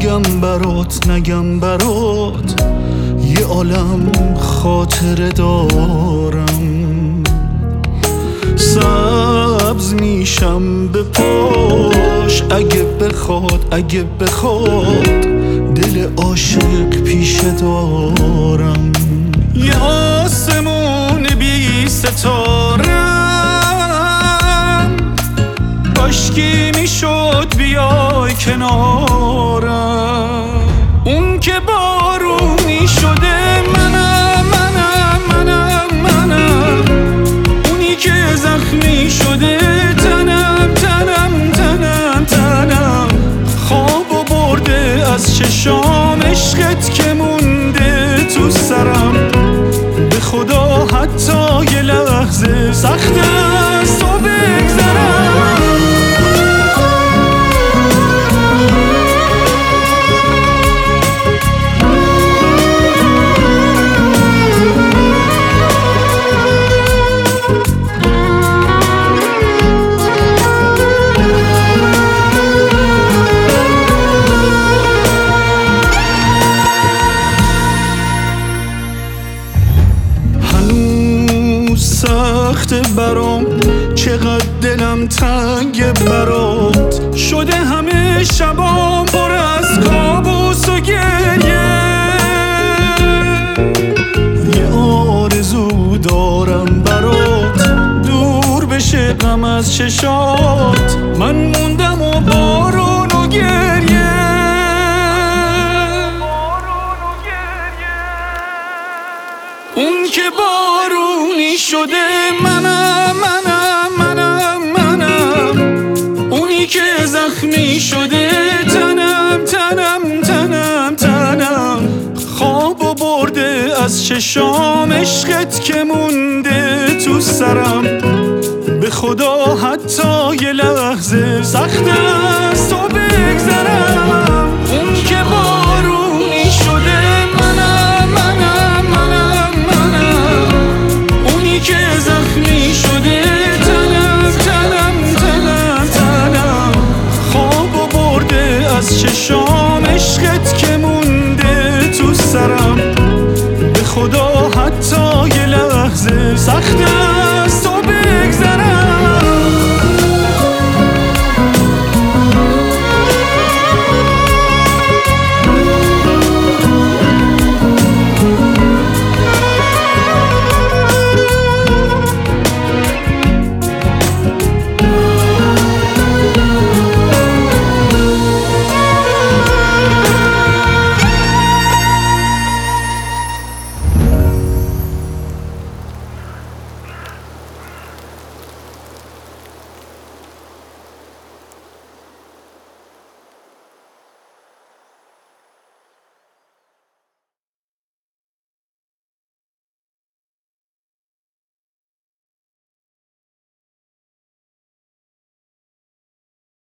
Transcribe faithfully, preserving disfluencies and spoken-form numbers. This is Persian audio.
بگم برات نگم برات، یه عالم خاطره دارم. سبز میشم به پاش اگه بخواد، اگه بخواد دل عاشق پیشه دارم. یه آسمون بی ستارم، کاشکی میشد بیای کنارم. اون که بارونی شده منم، منم منم منم. اونی که زخمی شده تنم، تنم تنم تنم. خوابو برده از چشام عشقت که مونده تو سرم. به خدا حتی یه لحظه سخت است تو بگذرم. سخت برام چقدر دلم تنگ برات شده، همه شبام پر از کابوس و گریه. یه آرزو دارم برات دور بشه غم از چشات، من موندم و بارون و گریه. اون که بارونی شده منم، منم منم منم. اونی که زخمی شده تنم، تنم تنم تنم. خوابو برده از چشام عشقت که مونده تو سرم. به خدا حتی یه لحظه سخت است تو بگذرم. اون که بارونی شده منم، منم منم منم. اونی که زخمی شده تنم، تنم تنم تنم. خوابو برده از چشام